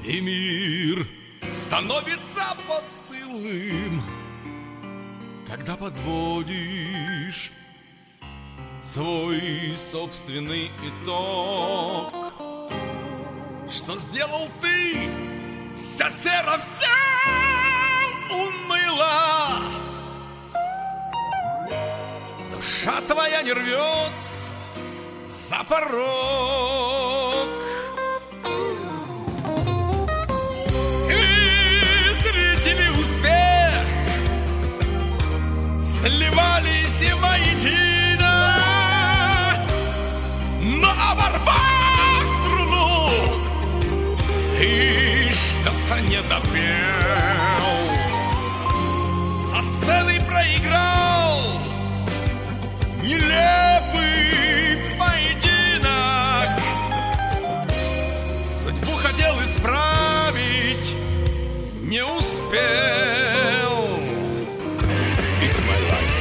и мир становится постылым, когда подводишь свой собственный итог. Что сделал ты? Вся сера, вся уныла. Душа твоя не рвется за порог. И зрители успех сливались и воедино, но оборвав струну и что-то не допел, со сцены проиграл нелепый поединок. Судьбу хотел исправить, не успел. It's my life.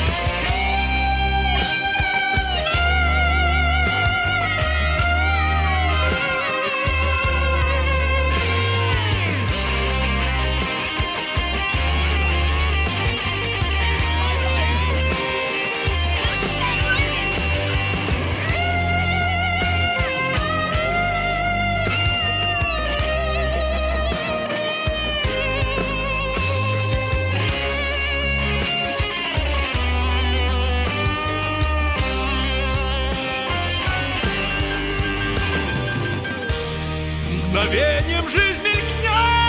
Мгновением жизнь мелькнет,